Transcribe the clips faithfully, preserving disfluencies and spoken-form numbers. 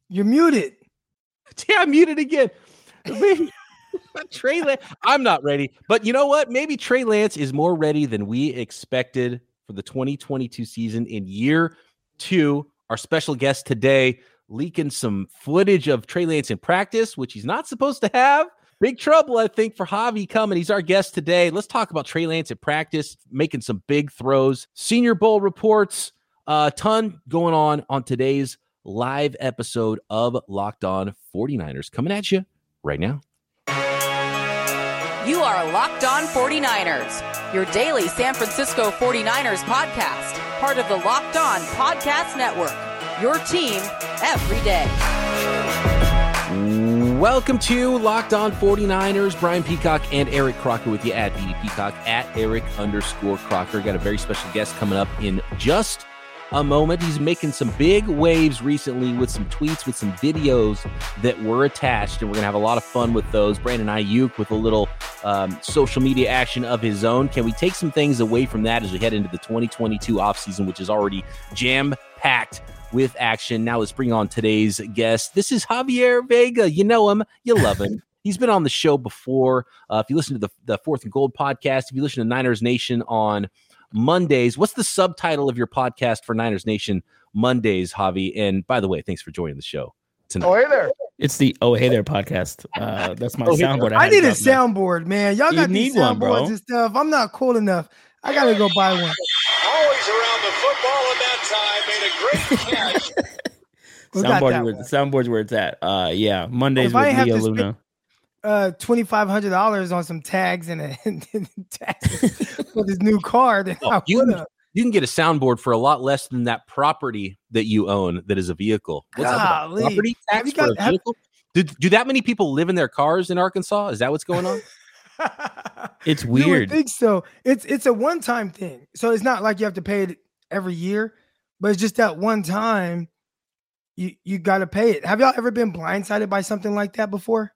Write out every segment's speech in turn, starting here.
You're muted. Yeah, I'm muted again. Maybe Trey Lance. I'm not ready. But you know what? Maybe Trey Lance is more ready than we expected for the twenty twenty-two season in year two. Our special guest today leaking some footage of Trey Lance in practice, which he's not supposed to have. Big trouble, I think, for Javi coming. He's our guest today. Let's talk about Trey Lance at practice, making some big throws. Senior Bowl reports, a uh, ton going on on today's live episode of Locked On forty-niners. Coming at you right now. You are Locked On forty-niners, your daily San Francisco forty-niners podcast, part of the Locked On Podcast Network, your team every day. Welcome to Locked On forty-niners. Brian Peacock and Eric Crocker with you at B D Peacock, at Eric underscore Crocker. Got a very special guest coming up in just a moment. He's making some big waves recently with some tweets, with some videos that were attached, and we're going to have a lot of fun with those. Brandon Ayuk with a little um, social media action of his own. Can we take some things away from that as we head into the twenty twenty-two offseason, which is already jam-packed with action? Now let's bring on today's guest. This is Javier Vega. You know him. You love him. He's been on the show before. Uh, if you listen to the, the Fourth and Gold podcast, if you listen to Niners Nation on Mondays, what's the subtitle of your podcast for Niners Nation Mondays, Javi? And by the way, thanks for joining the show tonight. Oh, hey there. It's the Oh Hey There podcast. Uh, that's my oh, soundboard. I, I need a now. soundboard, man. Y'all got You these need one, soundboards bro. and stuff. I'm not cool enough. I gotta go buy one. Always around the football at that time. Made a great catch. We got Soundboard that where, one. soundboard's where it's at. Uh, yeah, Mondays If I with have Leah to Luna. Uh, twenty-five hundred dollars on some tags and a and tags for this new car. Then Oh, I you, would have. you can get a soundboard for a lot less than that property that you own that is a vehicle. What's up about Golly. property Have tax you for got- a have- vehicle? Do, do that many people live in their cars in Arkansas? Is that what's going on? It's You would weird. think so. It's it's a one time thing, so it's not like you have to pay it every year, but it's just that one time. You you got to pay it. Have y'all ever been blindsided by something like that before?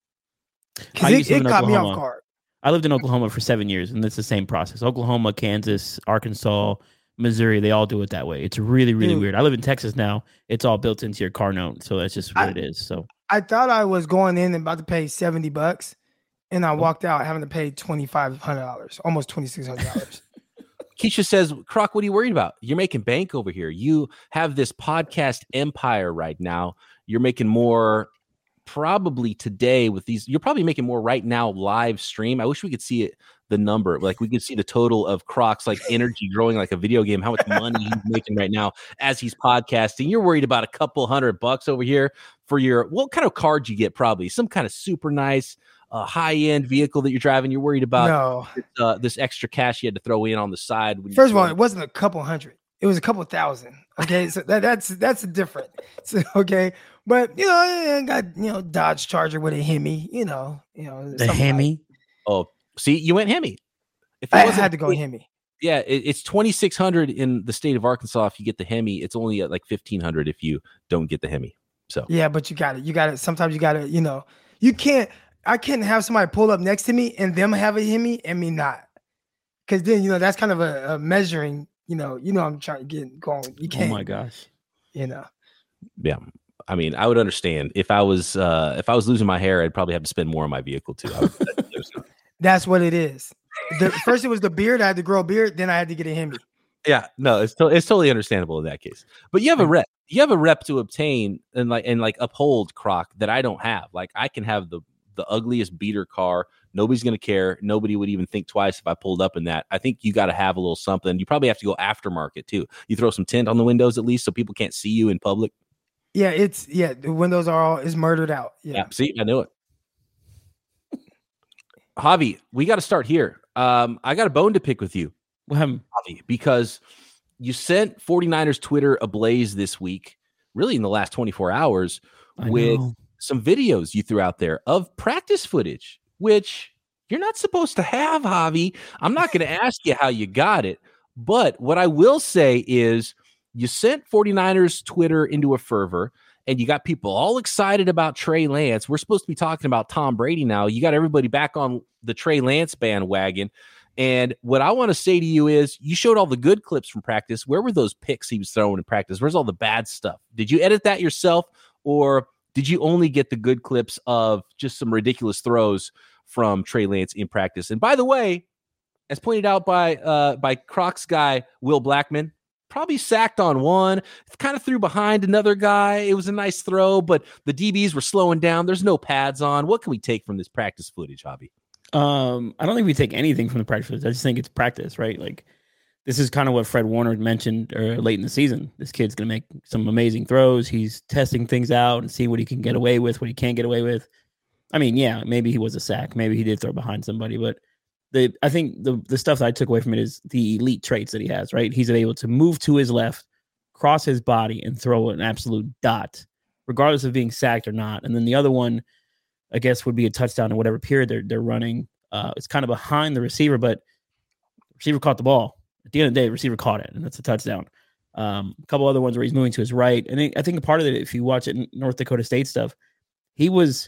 I Because used it, to it live in caught me off Oklahoma. guard. I lived in Oklahoma for seven years, and it's the same process. Oklahoma, Kansas, Arkansas, Missouri, they all do it that way. It's really, really Dude. weird. I live in Texas now. It's all built into your car note, so that's just what I- it is. So I thought I was going in and about to pay seventy bucks, and Oh. I walked out having to pay twenty five hundred dollars, almost twenty six hundred dollars. Keisha says, Croc, what are you worried about? You're making bank over here. You have this podcast empire right now. You're making more probably today with these. You're probably making more right now live stream. I wish we could see it, the number. Like we could see the total of Croc's like energy growing like a video game, how much money he's making right now as he's podcasting. You're worried about a couple hundred bucks over here for your, what kind of card you get? Probably some kind of super nice uh, high-end vehicle that you're driving. You're worried about No, this, uh, this extra cash you had to throw in on the side. When you first of all, throw- it wasn't a couple hundred; it was a couple thousand. Okay, so that, that's that's different. So, okay, but you know, I got you know Dodge Charger with a Hemi. You know, you know the something like- Hemi. Oh, see, you went Hemi. If it I wasn't- had to go Hemi. Yeah, it, it's twenty-six hundred in the state of Arkansas if you get the Hemi. It's only at like fifteen hundred if you don't get the Hemi. So Yeah, but you got it. You got it. Sometimes you got to, you know, you can't. I can't have somebody pull up next to me and them have a Hemi and me not, because then you know that's kind of a, a measuring. You know, you know I'm trying to get going. You Oh can't. my gosh. You know. yeah, I mean, I would understand if I was uh, if I was losing my hair, I'd probably have to spend more on my vehicle too. I would, there's no- That's what it is. The, first, it was the beard. I had to grow a beard. Then I had to get a Hemi. yeah, no, it's to, it's totally understandable in that case. But you have a rep. You have a rep to obtain and like and like uphold, Croc, that I don't have. Like I can have the the ugliest beater car. Nobody's going to care. Nobody would even think twice if I pulled up in that. I think you got to have a little something. You probably have to go aftermarket too. You throw some tint on the windows at least so people can't see you in public. Yeah, it's yeah. The windows are all is murdered out. Yeah, Yeah. see, I knew it. Javi, we got to start here. Um, I got a bone to pick with you, What happened? Javi, because you sent forty-niners Twitter ablaze this week, really in the last twenty-four hours, I with know. some videos you threw out there of practice footage, which you're not supposed to have, Javi. I'm not going to ask you how you got it, but what I will say is you sent forty-niners Twitter into a fervor, and you got people all excited about Trey Lance. We're supposed to be talking about Tom Brady now. You got everybody back on the Trey Lance bandwagon. And what I want to say to you is you showed all the good clips from practice. Where were those picks he was throwing in practice? Where's all the bad stuff? Did you edit that yourself, or did you only get the good clips of just some ridiculous throws from Trey Lance in practice? And by the way, as pointed out by uh, by Crocs guy Will Blackman, probably sacked on one, kind of threw behind another guy. It was a nice throw, but the D Bs were slowing down. There's no pads on. What can we take from this practice footage, Javi? Um, I don't think we take anything from the practice footage. I just think it's practice, right? Like, this is kind of what Fred Warner mentioned uh, late in the season. This kid's going to make some amazing throws. He's testing things out and seeing what he can get away with, what he can't get away with. I mean, yeah, maybe he was a sack. Maybe he did throw behind somebody. But the I think the, the stuff that I took away from it is the elite traits that he has, right? He's able to move to his left, cross his body, and throw an absolute dot, regardless of being sacked or not. And then the other one, I guess, would be a touchdown in whatever period they're, they're running. Uh, it's kind of behind the receiver, but the receiver caught the ball. At the end of the day, the receiver caught it, and that's a touchdown. Um, a couple other ones where he's moving to his right. And I think a part of it, if you watch it in North Dakota State stuff, he was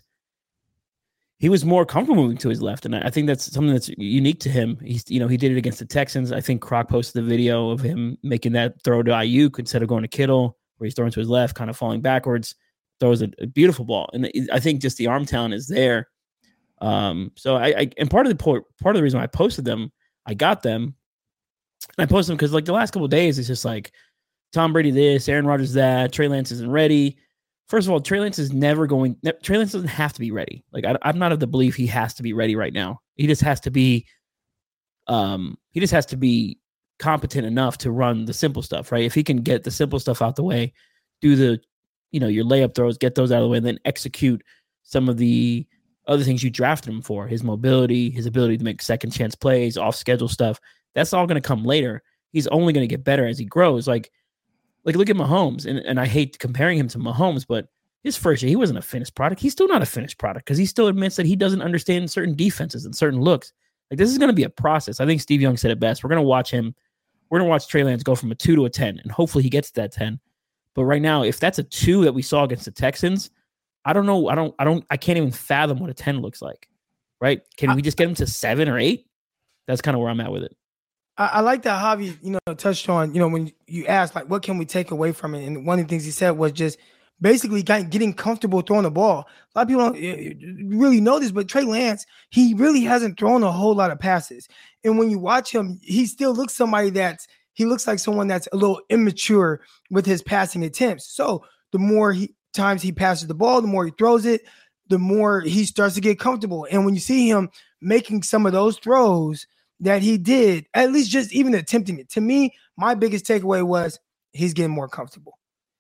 he was more comfortable moving to his left. And I think that's something that's unique to him. He's, you know, he did it against the Texans. I think Croc posted the video of him making that throw to Ayuk instead of going to Kittle, where he's throwing to his left, kind of falling backwards, throws a, a beautiful ball. And I think just the arm talent is there. Um, so I, I and part of the part of the reason why I posted them, I got them. And I posted them because, like, the last couple of days, it's just like Tom Brady this, Aaron Rodgers that, Trey Lance isn't ready. First of all, Trey Lance is never going – Trey Lance doesn't have to be ready. Like, I, I'm not of the belief he has to be ready right now. He just has to be um, – he just has to be competent enough to run the simple stuff, right? If he can get the simple stuff out the way, do the, you know, your layup throws, get those out of the way, and then execute some of the other things you drafted him for, his mobility, his ability to make second chance plays, off-schedule stuff – that's all going to come later. He's only going to get better as he grows. Like, like look at Mahomes, and, and I hate comparing him to Mahomes, but his first year, he wasn't a finished product. He's still not a finished product because he still admits that he doesn't understand certain defenses and certain looks. Like, this is going to be a process. I think Steve Young said it best. We're going to watch him. We're going to watch Trey Lance go from a two to a ten, and hopefully he gets to that ten. But right now, if that's a two that we saw against the Texans, I don't know. I don't, I don't, I can't even fathom what a ten looks like, right? Can we just get him to seven or eight? That's kind of where I'm at with it. I, I like that Javi, you know, touched on, you know, when you asked, like, what can we take away from it? And one of the things he said was just basically getting comfortable throwing the ball. A lot of people don't really know this, but Trey Lance, he really hasn't thrown a whole lot of passes. And when you watch him, he still looks somebody that's, he looks like someone that's a little immature with his passing attempts. So the more he, times he passes the ball, the more he throws it, the more he starts to get comfortable. And when you see him making some of those throws that he did, at least just even attempting it, to me, my biggest takeaway was he's getting more comfortable.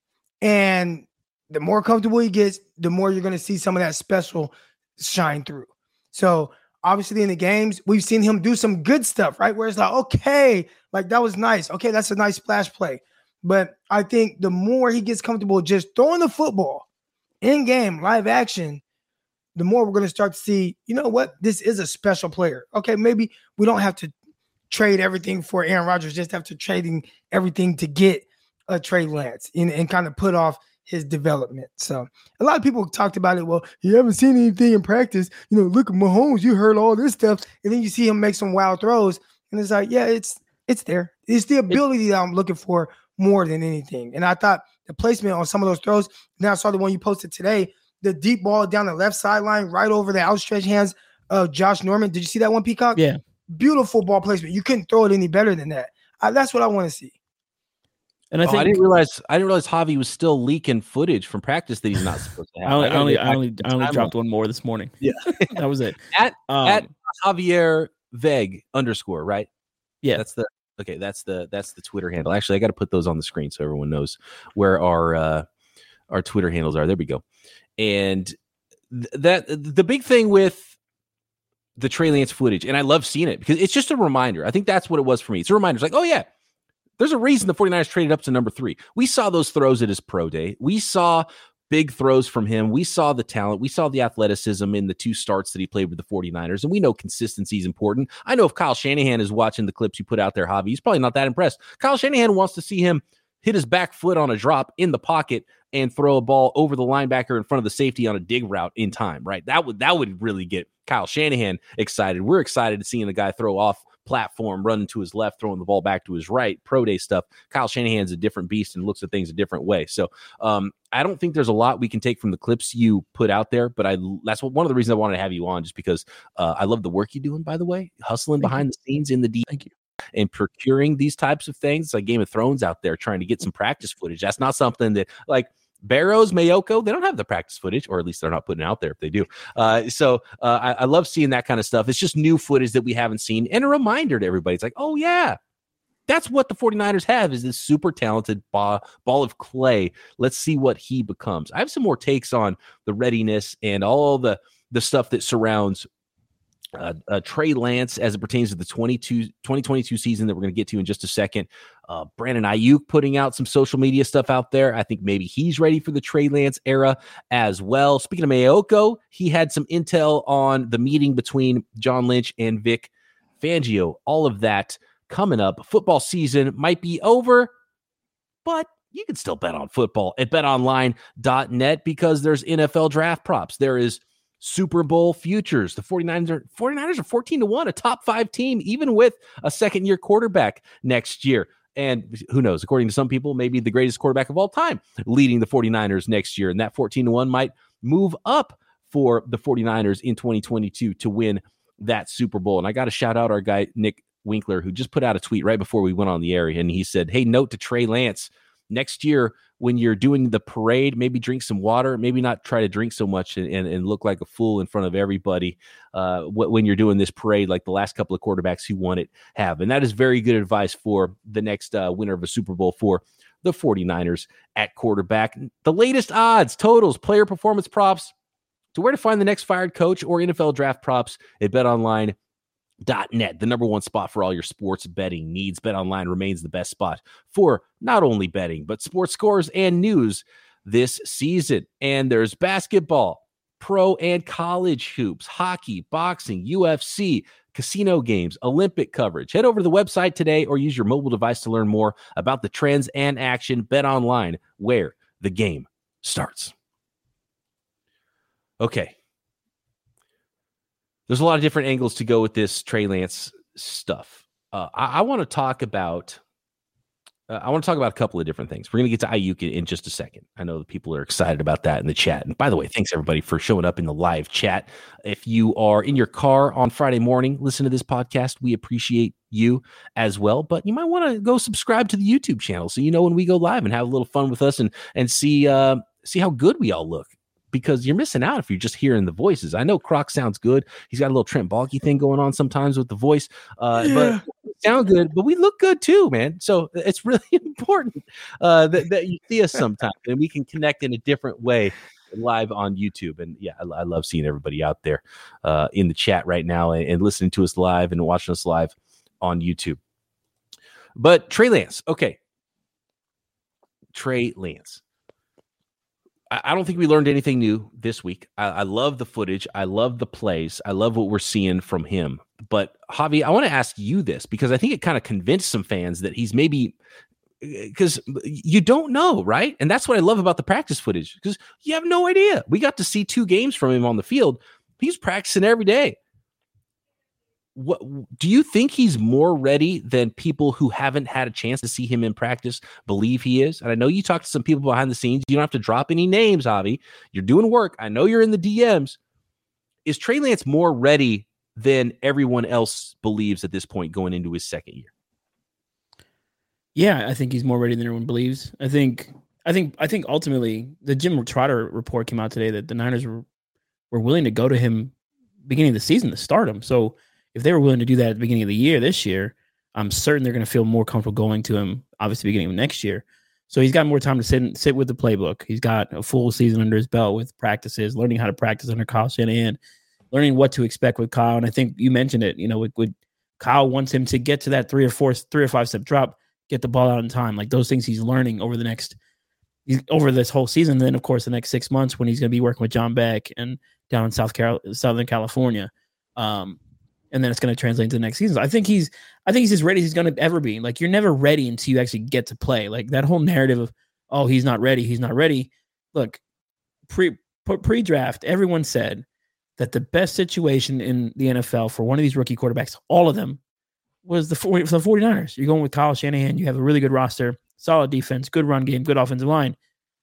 And the more comfortable he gets, the more you're going to see some of that special shine through. So obviously in the games, we've seen him do some good stuff, right? Where it's like, okay, like that was nice. Okay, that's a nice splash play. But I think the more he gets comfortable just throwing the football in game, live action, the more we're going to start to see, you know what, this is a special player. Okay, maybe we don't have to trade everything for Aaron Rodgers, just have to trading everything to get a Trey Lance and, and kind of put off his development. So a lot of people talked about it. Well, you haven't seen anything in practice. You know, look at Mahomes, you heard all this stuff. And then you see him make some wild throws. And it's like, yeah, it's it's there. It's the ability that I'm looking for more than anything. And I thought the placement on some of those throws, now I saw the one you posted today, the deep ball down the left sideline, right over the outstretched hands of Josh Norman. Did you see that one, Peacock? Yeah. Beautiful ball placement. You couldn't throw it any better than that. I, that's what I want to see. And I, oh, think, I didn't realize I didn't realize Javi was still leaking footage from practice that he's not supposed to have. I only, I only, I only, I only dropped one more this morning. Yeah, that was it. At um, at Javier Veg underscore, right? Yeah, that's the okay. That's the that's the Twitter handle. Actually, I got to put those on the screen so everyone knows where our uh, our Twitter handles are. There we go. And th- that the big thing with the Trey Lance footage, and I love seeing it because it's just a reminder. I think that's what it was for me. It's a reminder. It's like, oh yeah, there's a reason the 49ers traded up to number three. We saw those throws at his pro day. We saw big throws from him. We saw the talent. We saw the athleticism in the two starts that he played with the 49ers. And we know consistency is important. I know if Kyle Shanahan is watching the clips you put out there, Javi, he's probably not that impressed. Kyle Shanahan wants to see him hit his back foot on a drop in the pocket and throw a ball over the linebacker in front of the safety on a dig route in time, right? That would that would really get Kyle Shanahan excited. We're excited to seeing the guy throw off platform, running to his left, throwing the ball back to his right, pro day stuff. Kyle Shanahan's a different beast and looks at things a different way. So um, I don't think there's a lot we can take from the clips you put out there, but I that's what, one of the reasons I wanted to have you on, just because uh, I love the work you're doing, by the way, hustling Thank behind you. the scenes in the D. Thank you. And procuring these types of things. It's like Game of Thrones out there trying to get some practice footage. That's not something that, like, Barrows, Mayoko, they don't have the practice footage, or at least they're not putting it out there if they do. Uh, so uh, I, I love seeing that kind of stuff. It's just new footage that we haven't seen, and a reminder to everybody. It's like, oh, yeah, that's what the 49ers have, is this super talented ball, ball of clay. Let's see what he becomes. I have some more takes on the readiness and all the, the stuff that surrounds Uh, uh, Trey Lance as it pertains to the twenty twenty-two season that we're going to get to in just a second. Uh, Brandon Ayuk putting out some social media stuff out there. I think maybe he's ready for the Trey Lance era as well. Speaking of Mayoko, he had some intel on the meeting between John Lynch and Vic Fangio. All of that coming up. Football season might be over, but you can still bet on football at bet online dot net because there's N F L draft props. There is Super Bowl futures. The 49ers are 49ers are fourteen to one, a top five team, even with a second year quarterback next year. And who knows, according to some people, maybe the greatest quarterback of all time leading the 49ers next year. And that fourteen to one might move up for the 49ers in twenty twenty-two to win that Super Bowl. And I got to shout out our guy, Nick Winkler, who just put out a tweet right before we went on the air. And he said, hey, note to Trey Lance, next year, when you're doing the parade, maybe drink some water, maybe not try to drink so much and, and, and look like a fool in front of everybody uh, when you're doing this parade like the last couple of quarterbacks who won it have. And that is very good advice for the next uh, winner of a Super Bowl for the 49ers at quarterback. The latest odds, totals, player performance props, to where to find the next fired coach or N F L draft props at bet online dot net, the number one spot for all your sports betting needs. BetOnline remains the best spot for not only betting, but sports scores and news this season. And there's basketball, pro and college hoops, hockey, boxing, U F C, casino games, Olympic coverage. Head over to the website today or use your mobile device to learn more about the trends and action. BetOnline, where the game starts. Okay. There's a lot of different angles to go with this Trey Lance stuff. Uh, I, I want to talk about. Uh, I want to talk about a couple of different things. We're going to get to Ayuk in, in just a second. I know the people are excited about that in the chat. And by the way, thanks everybody for showing up in the live chat. If you are in your car on Friday morning, listen to this podcast. We appreciate you as well. But you might want to go subscribe to the YouTube channel so you know when we go live and have a little fun with us and and see uh, see how good we all look. Because you're missing out if you're just hearing the voices. I know Croc sounds good. He's got a little Trent Baalke thing going on sometimes with the voice, uh, yeah. but sound good. But we look good too, man. So it's really important uh, that, that you see us sometimes and we can connect in a different way live on YouTube. And yeah, I, I love seeing everybody out there uh, in the chat right now and, and listening to us live and watching us live on YouTube. But Trey Lance, okay, Trey Lance. I don't think we learned anything new this week. I, I love the footage. I love the plays. I love what we're seeing from him. But Javi, I want to ask you this because I think it kind of convinced some fans that he's maybe because you don't know, right? And that's what I love about the practice footage because you have no idea. We got to see two games from him on the field. He's practicing every day. What do you think he's more ready than people who haven't had a chance to see him in practice believe he is? And I know you talked to some people behind the scenes. You don't have to drop any names, Javi. You're doing work. I know you're in the D Ms. Is Trey Lance more ready than everyone else believes at this point going into his second year? Yeah, I think he's more ready than everyone believes. I think, I think, I think ultimately the Jim Trotter report came out today that the Niners were, were willing to go to him beginning of the season to start him. So if they were willing to do that at the beginning of the year this year, I'm certain they're going to feel more comfortable going to him, obviously, beginning of next year. So he's got more time to sit sit with the playbook. He's got a full season under his belt with practices, learning how to practice under Kyle Shanahan, learning what to expect with Kyle. And I think you mentioned it, you know, with, with Kyle wants him to get to that three or four, three or five step drop, get the ball out in time. Like those things he's learning over the next, over this whole season. And then, of course, the next six months when he's going to be working with John Beck and down in South Carol- Southern California. Um, And then it's going to translate into the next season. So I think he's, I think he's as ready as he's going to ever be. Like you're never ready until you actually get to play. Like that whole narrative of, oh, he's not ready, he's not ready. Look, pre pre-draft, everyone said that the best situation in the N F L for one of these rookie quarterbacks, all of them, was the, for the 49ers. You're going with Kyle Shanahan. You have a really good roster, solid defense, good run game, good offensive line.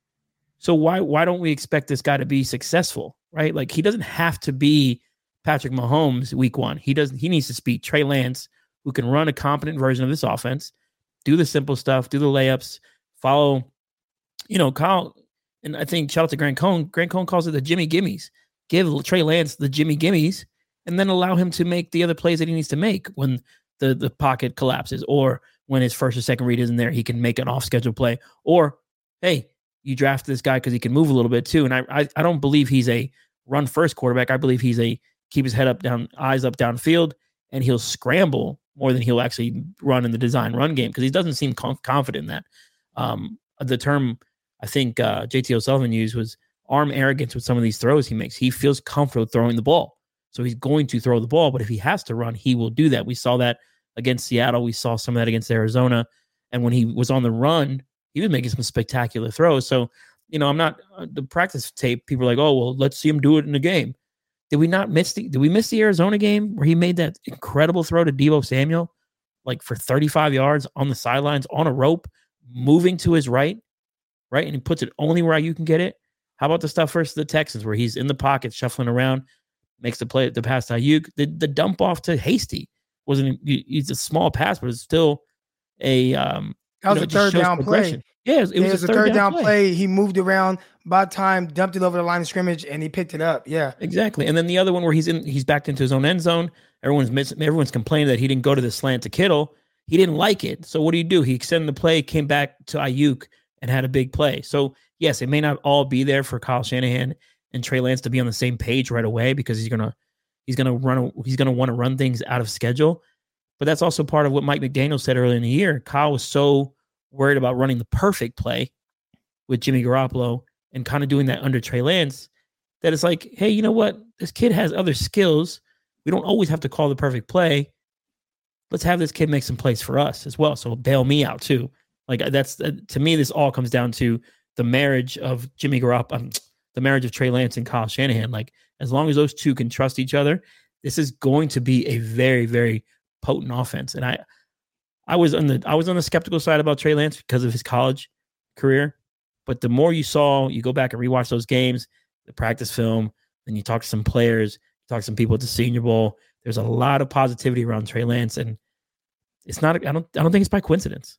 So why why don't we expect this guy to be successful, right? Like, he doesn't have to be Patrick Mahomes week one. He doesn't. He needs to be Trey Lance, who can run a competent version of this offense, do the simple stuff, do the layups, follow, you know, Kyle. And I think shout out to Grant Cohn. Grant Cohn calls it the Jimmy Gimmies. Give Trey Lance the Jimmy Gimmies, and then allow him to make the other plays that he needs to make when the, the pocket collapses, or when his first or second read isn't there, he can make an off-schedule play. Or, hey, you draft this guy because he can move a little bit too. And I, I I don't believe he's a run-first quarterback. I believe he's a keep his head up, down, eyes up downfield, and he'll scramble more than he'll actually run in the design run game, because he doesn't seem conf- confident in that. Um, the term I think uh, J T O'Sullivan used was arm arrogance with some of these throws he makes. He feels comfortable throwing the ball. So he's going to throw the ball, but if he has to run, he will do that. We saw that against Seattle. We saw some of that against Arizona. And when he was on the run, he was making some spectacular throws. So, you know, I'm not uh, the practice tape. People are like, oh, well, let's see him do it in the game. Did we not miss the, did we miss the Arizona game where he made that incredible throw to Deebo Samuel, like for thirty-five yards on the sidelines on a rope, moving to his right, right? And he puts it only where you can get it. How about the stuff versus the Texans where he's in the pocket, shuffling around, makes the play, the pass to Ayuk, the, the dump off to Hasty wasn't, it's a small pass, but it's still a, um, that was know, a third down play. Yeah, it was, it yeah, was, it was a third, third down, down play. play. He moved around by time, dumped it over the line of scrimmage, and he picked it up. Yeah, exactly. And then the other one where he's in, he's backed into his own end zone. Everyone's missing, everyone's complaining that he didn't go to the slant to Kittle. He didn't like it. So what do you do? He extended the play, came back to Ayuk, and had a big play. So yes, it may not all be there for Kyle Shanahan and Trey Lance to be on the same page right away, because he's gonna he's gonna run he's gonna want to run things out of schedule. But that's also part of what Mike McDaniel said earlier in the year. Kyle was so worried about running the perfect play with Jimmy Garoppolo and kind of doing that under Trey Lance, that it's like, hey, you know what? This kid has other skills. We don't always have to call the perfect play. Let's have this kid make some plays for us as well. So bail me out too. Like that's uh, to me, this all comes down to the marriage of Jimmy Garoppolo, um, the marriage of Trey Lance and Kyle Shanahan. Like, as long as those two can trust each other, this is going to be a very, very potent offense. And I, I was on the I was on the skeptical side about Trey Lance because of his college career. But the more you saw, you go back and rewatch those games, the practice film, and you talk to some players, you talk to some people at the Senior Bowl. There's a lot of positivity around Trey Lance, and it's not. I don't. I don't think it's by coincidence.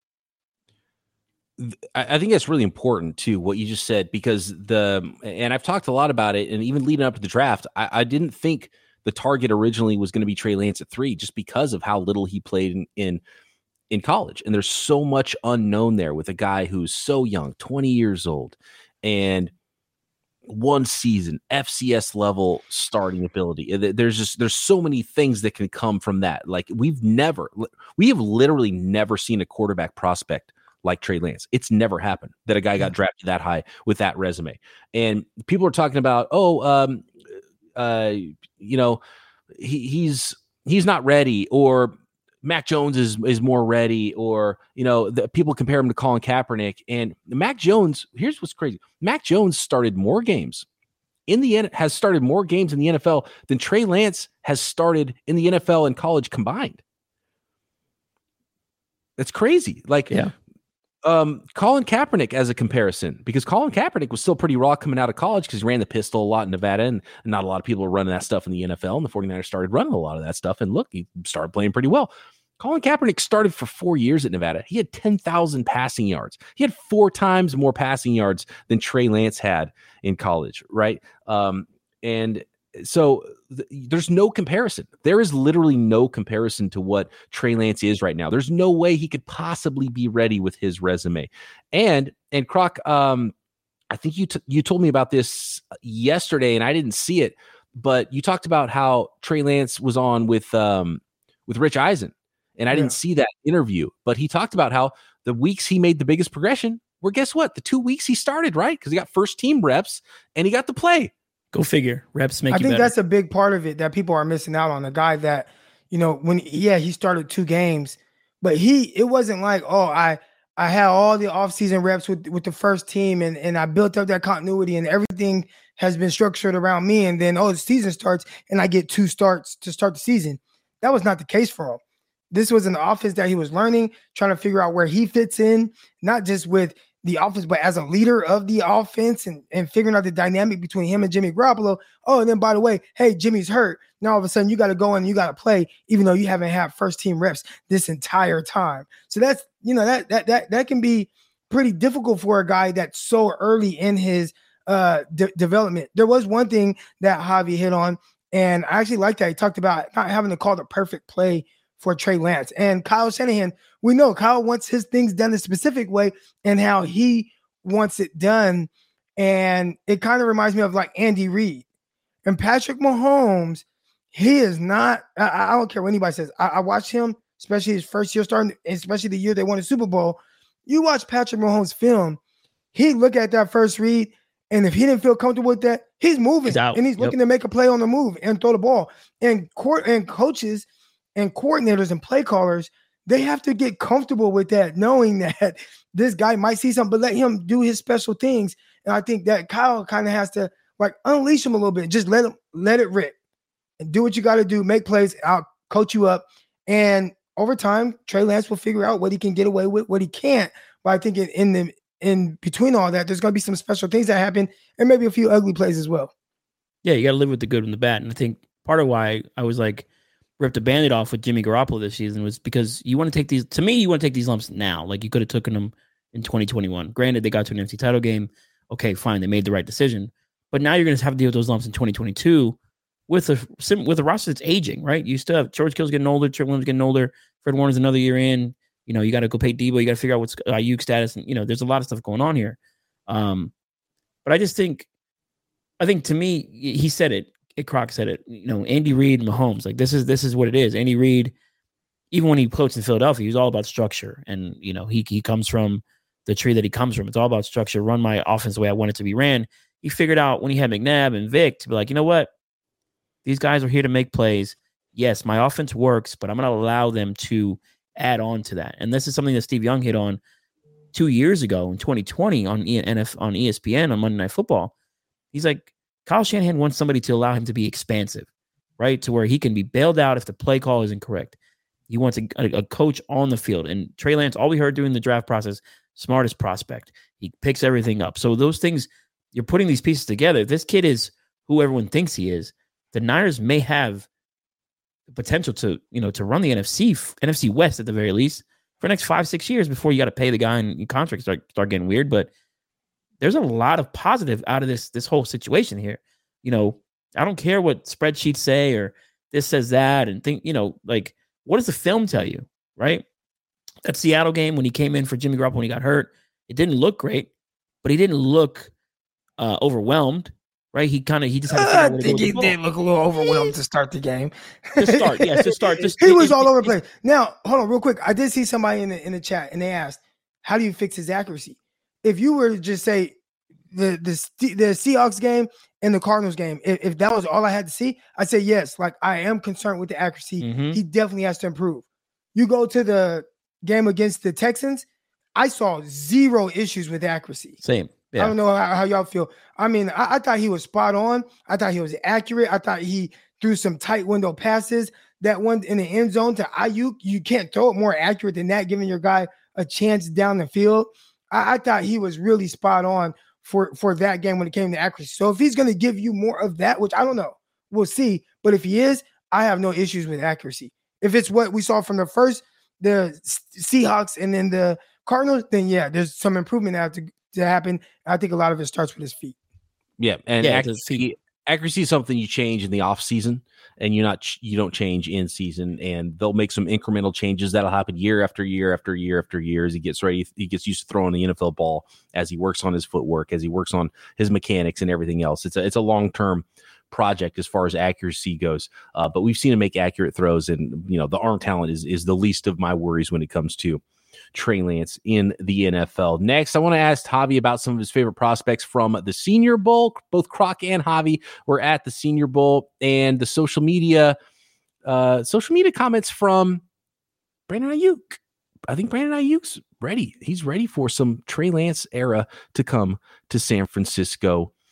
I think that's really important too, what you just said, because the, and I've talked a lot about it, and even leading up to the draft, I, I didn't think the target originally was going to be Trey Lance at three, just because of how little he played in, in, in college. And there's so much unknown there with a guy who's so young, twenty years old, and one season, F C S level starting ability. There's just, there's so many things that can come from that. Like we've never, we have literally never seen a quarterback prospect like Trey Lance. It's never happened that a guy got drafted that high with that resume. And people are talking about, oh, um, uh, you know, he, he's he's not ready, or Mac Jones is is more ready, or you know, the, people compare him to Colin Kaepernick. And Mac Jones, here's what's crazy: Mac Jones started more games in the has started more games in the N F L than Trey Lance has started in the N F L and college combined. That's crazy. Like, yeah. Um, Colin Kaepernick as a comparison, because Colin Kaepernick was still pretty raw coming out of college because he ran the pistol a lot in Nevada, and not a lot of people were running that stuff in the N F L, and the 49ers started running a lot of that stuff, and look, he started playing pretty well. Colin Kaepernick started for four years at Nevada. He had ten thousand passing yards. He had four times more passing yards than Trey Lance had in college, right? Um, and so th- there's no comparison. There is literally no comparison to what Trey Lance is right now. There's no way he could possibly be ready with his resume. And and Croc, um, I think you t- you told me about this yesterday, and I didn't see it, but you talked about how Trey Lance was on with um, with Rich Eisen, and I yeah. didn't see that interview. But he talked about how the weeks he made the biggest progression were, guess what? The two weeks he started, right? Because he got first team reps and he got to play. Go figure. Reps make I you think better. That's a big part of it that people are missing out on. A guy that, you know, when yeah, he started two games, but he it wasn't like, oh, I I had all the offseason reps with, with the first team, and, and I built up that continuity, and everything has been structured around me. And then oh, the season starts and I get two starts to start the season. That was not the case for him. This was an offense that he was learning, trying to figure out where he fits in, not just with the offense, but as a leader of the offense and, and figuring out the dynamic between him and Jimmy Garoppolo. Oh, and then by the way, hey, Jimmy's hurt. Now all of a sudden you got to go in and you got to play, even though you haven't had first team reps this entire time. So that's, you know, that that that that can be pretty difficult for a guy that's so early in his uh de- development. There was one thing that Javi hit on, and I actually like that. He talked about not having to call the perfect play for Trey Lance. And Kyle Shanahan, we know Kyle wants his things done a specific way and how he wants it done. And it kind of reminds me of like Andy Reid. And Patrick Mahomes, he is not, I, I don't care what anybody says. I, I watched him, especially his first year starting, especially the year they won the Super Bowl. You watch Patrick Mahomes' film, he look at that first read, and if he didn't feel comfortable with that, he's moving. He's and he's yep. looking to make a play on the move and throw the ball. And court and coaches and coordinators and play callers, they have to get comfortable with that, knowing that this guy might see something, but let him do his special things. And I think that Kyle kind of has to like unleash him a little bit. Just let him let it rip and do what you got to do. Make plays. I'll coach you up. And over time, Trey Lance will figure out what he can get away with, what he can't. But I think in, in the in between all that, there's going to be some special things that happen and maybe a few ugly plays as well. Yeah, you got to live with the good and the bad. And I think part of why I was like, ripped a Band-Aid off with Jimmy Garoppolo this season was because you want to take these, to me, you want to take these lumps now. Like you could have taken them in twenty twenty-one. Granted, they got to an N F C title game. Okay, fine. They made the right decision. But now you're going to have to deal with those lumps in twenty twenty-two with a, with a roster that's aging, right? You still have George Kittle's getting older, Trent Williams getting older, Fred Warner's another year in. You know, you got to go pay Debo. You got to figure out what's Ayuk status. And, you know, there's a lot of stuff going on here. Um, but I just think, I think to me, he said it. Croc said it, you know, Andy Reid, Mahomes, like this is this is what it is. Andy Reid, even when he coached in Philadelphia, he was all about structure. And, you know, he he comes from the tree that he comes from. It's all about structure, run my offense the way I want it to be ran. He figured out when he had McNabb and Vic to be like, you know what? These guys are here to make plays. Yes, my offense works, but I'm going to allow them to add on to that. And this is something that Steve Young hit on two years ago in twenty twenty on e- N F on E S P N on Monday Night Football. He's like, Kyle Shanahan wants somebody to allow him to be expansive, right? To where he can be bailed out if the play call isn't correct. He wants a, a, a coach on the field. And Trey Lance, all we heard during the draft process, smartest prospect. He picks everything up. So those things, you're putting these pieces together. If this kid is who everyone thinks he is, the Niners may have the potential to, you know, to run the N F C, N F C West at the very least for the next five, six years before you got to pay the guy and contracts start, start getting weird. But there's a lot of positive out of this this whole situation here. You know, I don't care what spreadsheets say or this says that and think, you know, like, what does the film tell you, right? That Seattle game when he came in for Jimmy Garoppolo when he got hurt, it didn't look great, but he didn't look uh, overwhelmed, right? He kind of, he just had to I think he did look a little overwhelmed to start the game. To start, yes, to start. Just, he was it, all over the place. Now, hold on real quick. I did see somebody in the, in the chat and they asked, how do you fix his accuracy? If you were to just say the the the Seahawks game and the Cardinals game, if, if that was all I had to see, I'd say yes. Like I am concerned with the accuracy. Mm-hmm. He definitely has to improve. You go to the game against the Texans, I saw zero issues with accuracy. Same. Yeah. I don't know how, how y'all feel. I mean, I, I thought he was spot on. I thought he was accurate. I thought he threw some tight window passes. That one in the end zone to Ayuk, you can't throw it more accurate than that, giving your guy a chance down the field. I, I thought he was really spot on for, for that game when it came to accuracy. So if he's going to give you more of that, which I don't know, we'll see. But if he is, I have no issues with accuracy. If it's what we saw from the first, the Seahawks and then the Cardinals, then yeah, there's some improvement that have to, to happen. I think a lot of it starts with his feet. Yeah, and yeah, accuracy, accuracy is something you change in the off season, and you're not you don't change in season. And they'll make some incremental changes that'll happen year after year after year after year as he gets ready. He gets used to throwing the N F L ball, as he works on his footwork, as he works on his mechanics and everything else. It's a it's a long term project as far as accuracy goes. Uh, but we've seen him make accurate throws, and you know the arm talent is is the least of my worries when it comes to Trey Lance in the N F L. Next, I want to ask Javi about some of his favorite prospects from the Senior Bowl. Both Croc and Javi were at the Senior Bowl, and the social media, uh, social media comments from Brandon Ayuk. I think Brandon Ayuk's ready. He's ready for some Trey Lance era to come to San Francisco.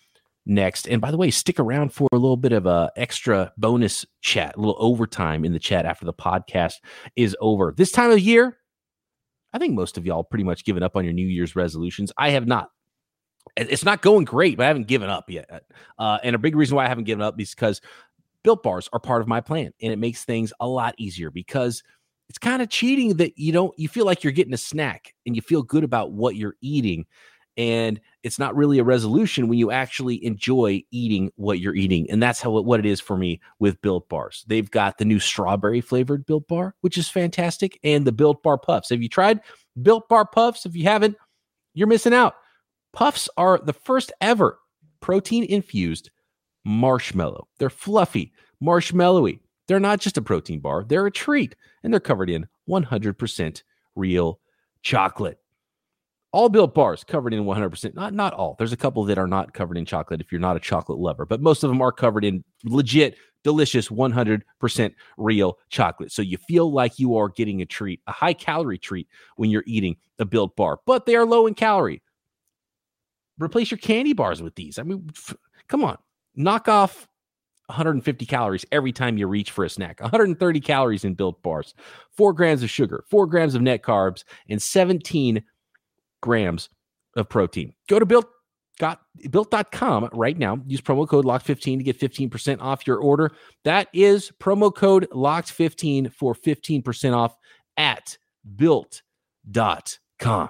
next. And by the way, stick around for a little bit of a extra bonus chat, a little overtime in the chat after the podcast is over. This time of year, I think most of y'all pretty much given up on your New Year's resolutions. I have not. It's not going great, but I haven't given up yet. Uh, and a big reason why I haven't given up is because Built Bars are part of my plan, and it makes things a lot easier because it's kind of cheating that you don't, you feel like you're getting a snack and you feel good about what you're eating. And it's not really a resolution when you actually enjoy eating what you're eating. And that's how what it is for me with Built Bars. They've got the new strawberry flavored Built Bar, which is fantastic, and the Built Bar Puffs. Have you tried Built Bar Puffs? If you haven't, you're missing out. Puffs are the first ever protein infused marshmallow. They're fluffy, marshmallowy. They're not just a protein bar. They're a treat, and they're covered in one hundred percent real chocolate. All Built Bars covered in one hundred percent. Not, not all. There's a couple that are not covered in chocolate if you're not a chocolate lover, but most of them are covered in legit, delicious, one hundred percent real chocolate. So you feel like you are getting a treat, a high-calorie treat when you're eating a Built Bar, but they are low in calorie. Replace your candy bars with these. I mean, f- come on. Knock off one hundred fifty calories every time you reach for a snack. one hundred thirty calories in Built Bars, four grams of sugar, four grams of net carbs, and seventeen grams of protein. Go to built got built dot com right now. Use promo code locked fifteen to get fifteen percent off your order. That is promo code locked fifteen for fifteen percent off at built dot com.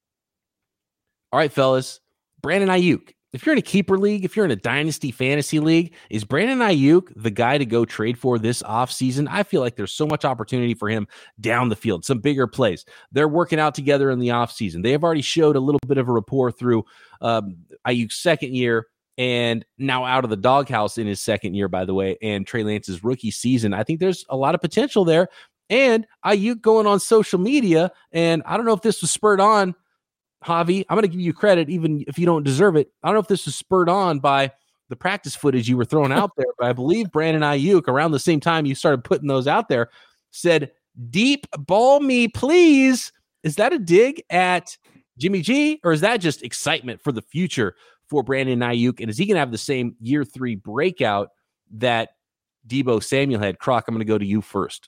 All right, fellas. Brandon Ayuk. If you're in a keeper league, if you're in a dynasty fantasy league, is Brandon Ayuk the guy to go trade for this offseason? I feel like there's so much opportunity for him down the field, some bigger plays. They're working out together in the offseason. They have already showed a little bit of a rapport through um, Ayuk's second year and now out of the doghouse in his second year, by the way, and Trey Lance's rookie season. I think there's a lot of potential there. And Ayuk going on social media, and I don't know if this was spurred on, Javi, I'm going to give you credit, even if you don't deserve it. I don't know if this was spurred on by the practice footage you were throwing out there, but I believe Brandon Ayuk, around the same time you started putting those out there, said, "Deep ball me, please." Is that a dig at Jimmy G, or is that just excitement for the future for Brandon Ayuk? And is he going to have the same year three breakout that Deebo Samuel had? Croc, I'm going to go to you first.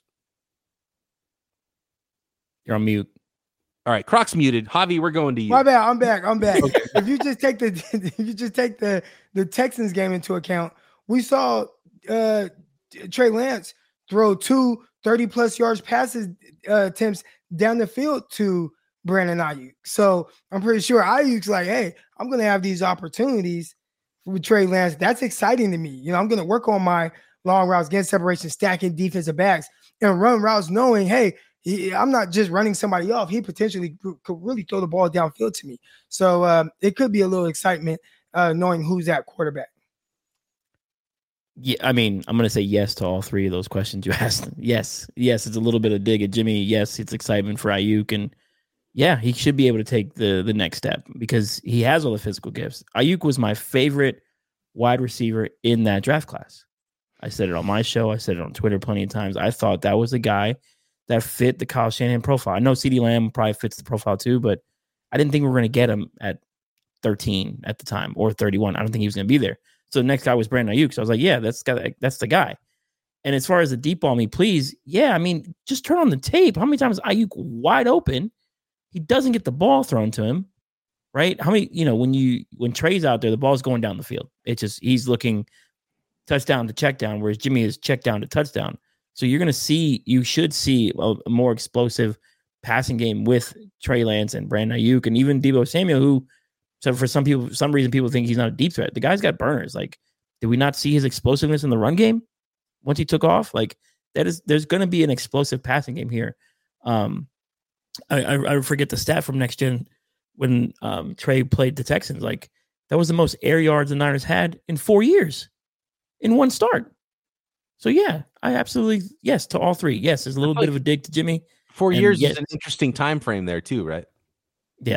You're on mute. All right, Croc's muted. Javi, we're going to you. My bad. I'm back. I'm back. If you just take the if you just take the the Texans game into account, we saw uh, Trey Lance throw two thirty plus yards passes uh, attempts down the field to Brandon Ayuk. So I'm pretty sure Ayuk's like, hey, I'm gonna have these opportunities with Trey Lance. That's exciting to me. You know, I'm gonna work on my long routes, getting separation, stacking defensive backs, and run routes, knowing, hey, He, I'm not just running somebody off. He potentially could really throw the ball downfield to me. So um, it could be a little excitement uh, knowing who's that quarterback. Yeah, I mean, I'm going to say yes to all three of those questions you asked. Yes, yes, it's a little bit of dig at Jimmy. Yes, it's excitement for Ayuk. And yeah, he should be able to take the, the next step because he has all the physical gifts. Ayuk was my favorite wide receiver in that draft class. I said it on my show. I said it on Twitter plenty of times. I thought that was a guy that fit the Kyle Shanahan profile. I know CeeDee Lamb probably fits the profile too, but I didn't think we were going to get him at thirteen at the time or thirty-one. I don't think he was going to be there. So the next guy was Brandon Ayuk. So I was like, yeah, that's the, that's the guy. And as far as the deep ball me, please, yeah, I mean, just turn on the tape. How many times is Ayuk wide open? He doesn't get the ball thrown to him, right? How many, you know, when you when Trey's out there, the ball's going down the field. It's just he's looking touchdown to check down, whereas Jimmy is check down to touchdown. So you're going to see, you should see a, a more explosive passing game with Trey Lance and Brandon Ayuk and even Deebo Samuel, who, so for some people, some reason people think he's not a deep threat. The guy's got burners. Like, did we not see his explosiveness in the run game once he took off? Like, that is, there's going to be an explosive passing game here. Um, I, I, I forget the stat from Next Gen when um, Trey played the Texans. Like, that was the most air yards the Niners had in four years in one start. So, yeah, I absolutely, yes, to all three. Yes, there's a little bit of a dig to Jimmy. Four and years yes, is an interesting time frame there, too, right? Yeah.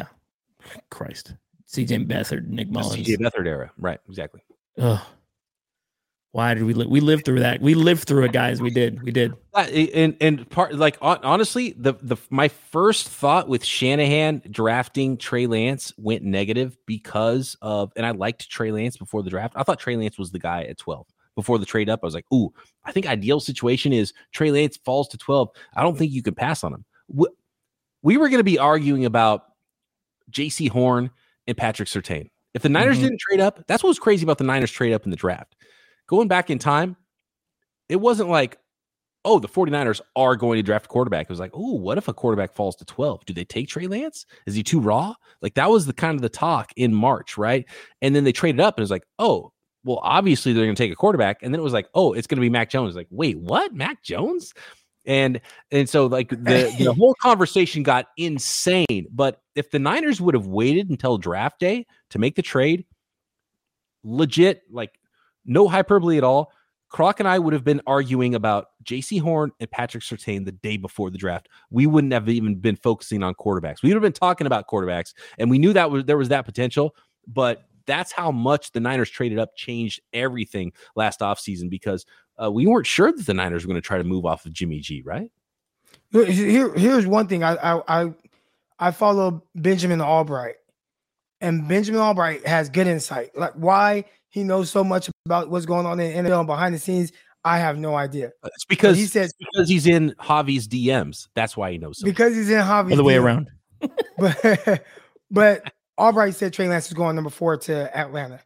Christ. C J Beathard, Nick Mullins. C J Beathard era. Right, exactly. Ugh. Why did we live? We lived through that. We lived through it, guys. We did. We did. Uh, and and part like honestly, the the my first thought with Shanahan drafting Trey Lance went negative because of, and I liked Trey Lance before the draft. I thought Trey Lance was the guy at twelve before the trade up. I was like, ooh, I think ideal situation is Trey Lance falls to twelve. I don't think you can pass on him. We, we were going to be arguing about J C Horn and Patrick Surtain. If the Niners mm-hmm. didn't trade up, that's what was crazy about the Niners trade up in the draft. Going back in time, it wasn't like, oh, the 49ers are going to draft a quarterback. It was like, oh, what if a quarterback falls to twelve? Do they take Trey Lance? Is he too raw? Like that was the kind of the talk in March, right? And then they traded up and it was like, oh, well, obviously they're going to take a quarterback. And then it was like, oh, it's going to be Mac Jones. Like, wait, what? Mac Jones? And and so like the, the whole conversation got insane. But if the Niners would have waited until draft day to make the trade, legit, like no hyperbole at all, Croc and I would have been arguing about J C Horn and Patrick Surtain the day before the draft. We wouldn't have even been focusing on quarterbacks. We would have been talking about quarterbacks, and we knew that was there was that potential, but that's how much the Niners traded up changed everything last offseason because uh, we weren't sure that the Niners were going to try to move off of Jimmy G, right? Here, here's one thing. I, I, I, I follow Benjamin Albright, and Benjamin Albright has good insight. Like why he knows so much about what's going on in the N F L and behind the scenes, I have no idea. It's because but he says because he's in Javi's D Ms. That's why he knows. So because he's in Javi's other way D Ms. around. but but Albright said Trey Lance was going number four to Atlanta.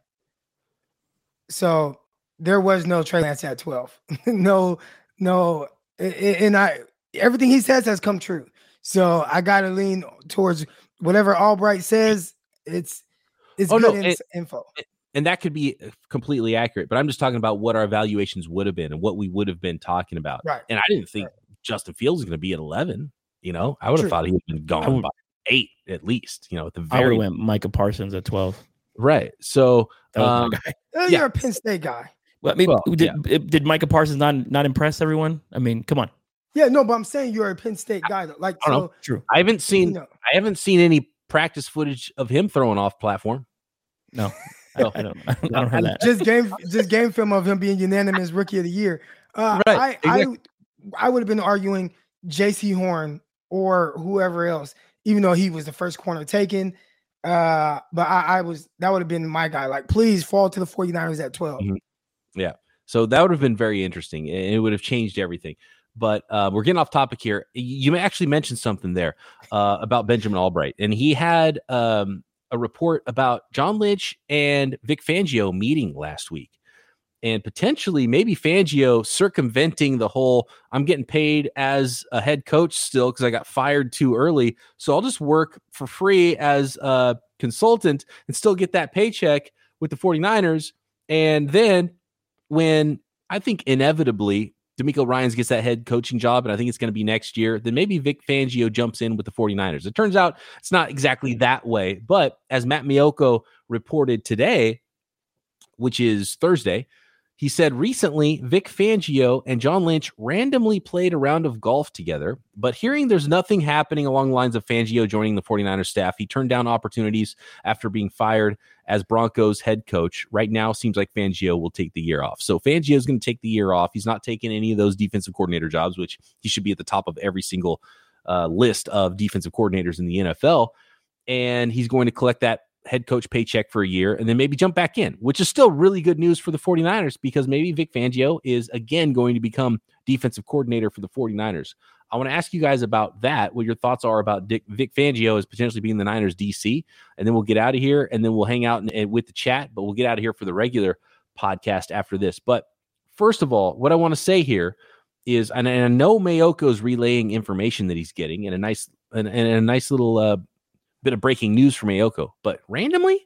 So there was no Trey Lance at twelve. no, no, and I everything he says has come true. So I got to lean towards whatever Albright says. It's it's oh, good no, in, it, info. It, And that could be completely accurate, but I'm just talking about what our evaluations would have been and what we would have been talking about. Right. And I didn't think right. Justin Fields was going to be at eleven. You know, I would have thought he would have been gone would, by eight at least. You know, at the very. I would have went Micah Parsons at twelve. Right. So, um, oh, you're yeah. a Penn State guy. Well, I mean, well, did, yeah. did Micah Parsons not not impress everyone? I mean, come on. Yeah, no, but I'm saying you're a Penn State guy. Though. Like, so, know. True. I haven't seen. You know. I haven't seen any practice footage of him throwing off platform. No. I, I don't. I don't, I don't have that. Just game, just game film of him being unanimous rookie of the year. Uh, right, I, exactly. I, I would have been arguing J C Horn or whoever else, even though he was the first corner taken. Uh, but I, I was that would have been my guy. Like, please fall to the 49ers at twelve. Mm-hmm. Yeah, so that would have been very interesting, and it would have changed everything. But uh, we're getting off topic here. You actually mentioned something there uh, about Benjamin Albright, and he had. Um, a report about John Lynch and Vic Fangio meeting last week and potentially maybe Fangio circumventing the whole I'm getting paid as a head coach still because I got fired too early. So I'll just work for free as a consultant and still get that paycheck with the 49ers. And then when I think inevitably DeMeco Ryans gets that head coaching job, and I think it's going to be next year, then maybe Vic Fangio jumps in with the 49ers. It turns out it's not exactly that way, but as Matt Maiocco reported today, which is Thursday, he said recently Vic Fangio and John Lynch randomly played a round of golf together, but hearing there's nothing happening along the lines of Fangio joining the 49ers staff, he turned down opportunities after being fired as Broncos head coach. Right now, seems like Fangio will take the year off. So Fangio is going to take the year off. He's not taking any of those defensive coordinator jobs, which he should be at the top of every single uh, list of defensive coordinators in the N F L. And he's going to collect that head coach paycheck for a year and then maybe jump back in, which is still really good news for the 49ers because maybe Vic Fangio is again going to become defensive coordinator for the 49ers. I want to ask you guys about that, what your thoughts are about Dick, Vic Fangio as potentially being the Niners D C, and then we'll get out of here and then we'll hang out and, and with the chat, but we'll get out of here for the regular podcast after this. But first of all, what I want to say here is, and I know Mayoko's relaying information that he's getting and a nice and, and a nice little uh, bit of breaking news from Maiocco, but randomly,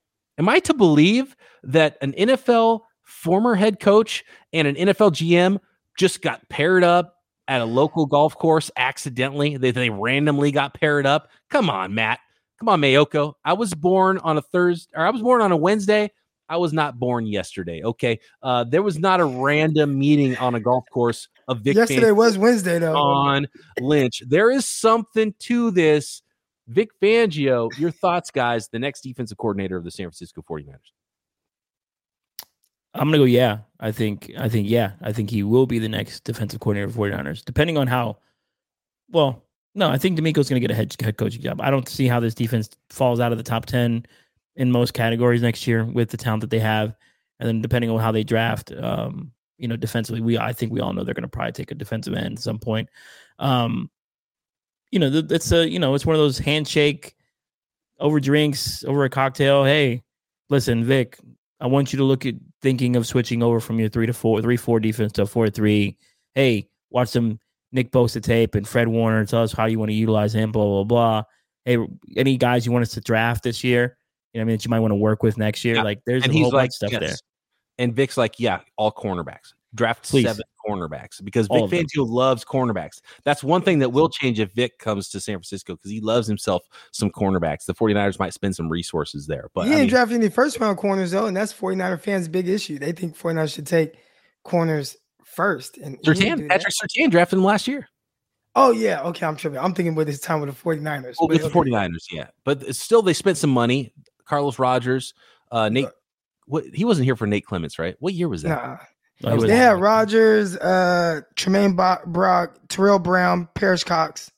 am I to believe that an N F L former head coach and an N F L G M just got paired up at a local golf course accidentally? They, they randomly got paired up. Come on, Matt. Come on, Maiocco. I was born on a Thursday, or I was born on a Wednesday. I was not born yesterday. Okay. Uh, there was not a random meeting on a golf course of Vic. Yesterday Fangio was Wednesday, though. On Lynch. There is something to this. Vic Fangio, your thoughts, guys, the next defensive coordinator of the San Francisco 49ers. I'm gonna go. Yeah, I think. I think. Yeah, I think he will be the next defensive coordinator for 49ers, depending on how. Well, no, I think D'Amico's gonna get a head head coaching job. I don't see how this defense falls out of the top ten in most categories next year with the talent that they have, and then depending on how they draft, um, you know, defensively, we I think we all know they're gonna probably take a defensive end at some point. Um, you know, it's a you know, it's one of those handshake over drinks over a cocktail. Hey, listen, Vic, I want you to look at thinking of switching over from your three to four, three four defense to a four three. Hey, watch some Nick Bosa tape and Fred Warner. Tell us how you want to utilize him. Blah blah blah. Hey, any guys you want us to draft this year? You know, what I mean, that you might want to work with next year. Yeah. Like, there's and a whole like, bunch of stuff yes. there. And Vic's like, yeah, all cornerbacks. Draft Please. seven cornerbacks because Vic Fangio loves cornerbacks. That's one thing that will change if Vic comes to San Francisco because he loves himself some cornerbacks. The 49ers might spend some resources there. But he I ain't mean, drafting any first round corners, though, and that's 49er fans' big issue. They think 49ers should take corners first. And Surtain, Patrick Surtain drafted him last year. Oh, yeah. Okay, I'm tripping. I'm thinking with his time with the 49ers. Oh, with okay. the 49ers, yeah. But still, they spent some money. Carlos Rogers, uh, Nate. What, he wasn't here for Nate Clements, right? What year was that? Nah. Oh, they had Rodgers, uh, Tremaine Brock, Terrell Brown, Parrish Cox,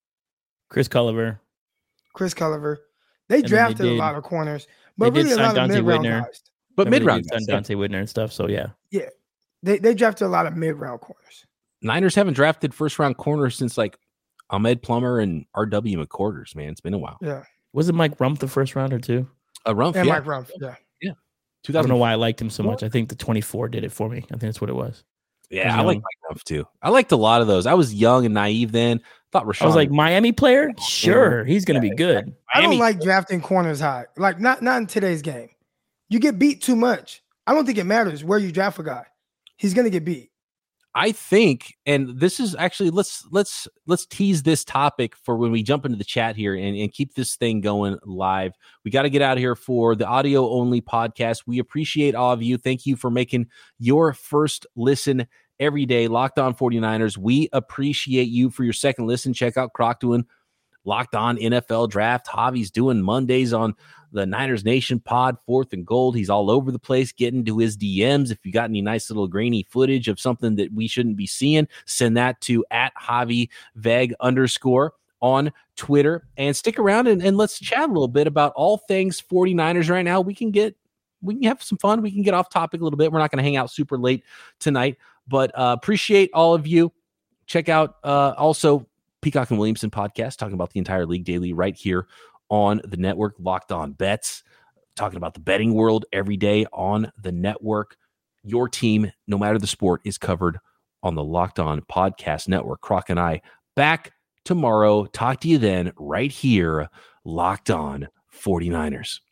Chris Culliver, Chris Culliver. They and drafted they did, a lot of corners, but really a lot of mid-round guys. But mid-round guys, Dante Whitner and stuff. So yeah, yeah, they they drafted a lot of mid-round corners. Niners haven't drafted first-round corners since like Ahmed Plummer and R W McQuarters. Man, it's been a while. Yeah, was it Mike Rumph the first round or two? A Rumph, yeah, yeah. Mike Rumph, yeah. I don't know why I liked him so much. I think the twenty-four did it for me. I think that's what it was. Yeah, I, I like Mike Rumph too. I liked a lot of those. I was young and naive then. Thought Rashawn. I was like, Miami player? Sure, he's going to be good. I don't like drafting corners high. Like, not, not in today's game. You get beat too much. I don't think it matters where you draft a guy. He's going to get beat. I think, and this is actually let's let's let's tease this topic for when we jump into the chat here and, and keep this thing going live. We got to get out of here for the audio only podcast. We appreciate all of you. Thank you for making your first listen every day. Locked On 49ers. We appreciate you for your second listen. Check out Croc doing Locked On N F L Draft. Javi's doing Mondays on the Niners Nation pod, Fourth and Gold. He's all over the place getting to his D Ms. If you got any nice little grainy footage of something that we shouldn't be seeing, send that to at Javi Veg underscore on Twitter. And stick around and, and let's chat a little bit about all things 49ers right now. We can get, we can have some fun. We can get off topic a little bit. We're not going to hang out super late tonight, but uh, appreciate all of you. Check out uh, also Peacock and Williamson podcast, talking about the entire league daily right here on the network. Locked On Bets, talking about the betting world every day on the network. Your team, no matter the sport, is covered on the Locked On Podcast Network. Croc and I back tomorrow. Talk to you then right here, Locked On 49ers.